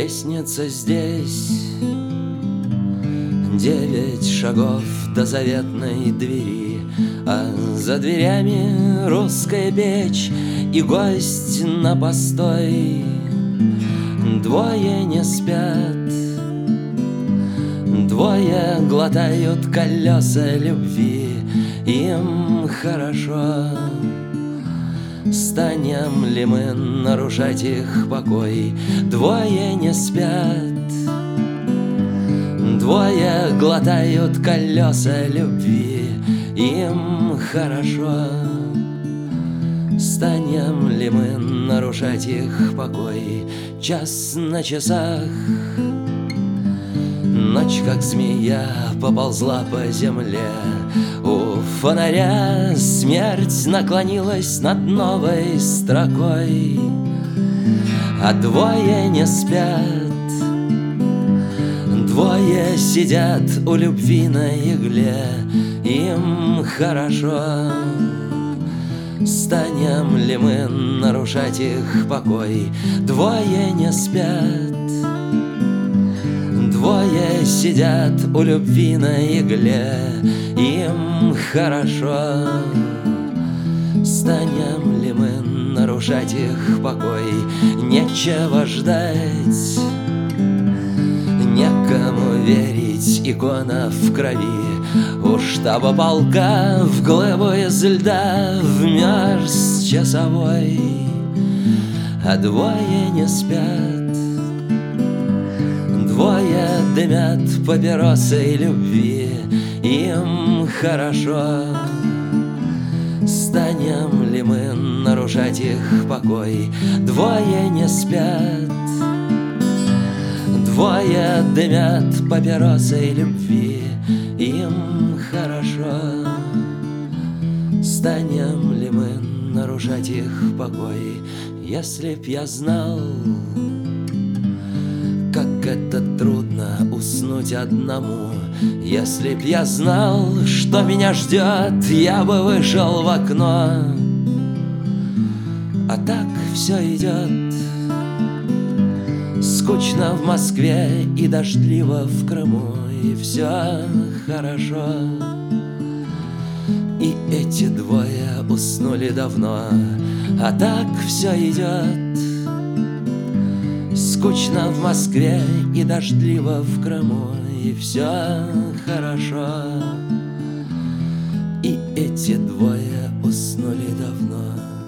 Лестница здесь 9 шагов до заветной двери, а за дверями русская печь и гость на постой. Двое не спят, двое глотают колеса любви, им хорошо. Станем ли мы нарушать их покой? Двое не спят, двое глотают колеса любви, им хорошо. Станем ли мы нарушать их покой? Час на часах, ночь, как змея, поползла по земле. У фонаря смерть наклонилась над новой строкой, а двое не спят, двое сидят у любви на игле, им хорошо. Станем ли мы нарушать их покой? Двое не спят, двое сидят у любви на игле, им хорошо. Станем ли мы нарушать их покой? Нечего ждать, некому верить, икона в крови. У штаба полка в глыбу из льда вмерз часовой, а двое не спят, двое дымят папиросой любви, им хорошо. Станем ли мы нарушать их покой? Двое не спят, двое дымят папиросой любви, им хорошо. Станем ли мы нарушать их покой? Если б я знал, как это трудно уснуть одному, если б я знал, что меня ждет, я бы вышел в окно. А так все идет, скучно в Москве и дождливо в Крыму, и все хорошо. И эти двое уснули давно, а так все идет, скучно в Москве и дождливо в Крыму, и все хорошо. И эти двое уснули давно.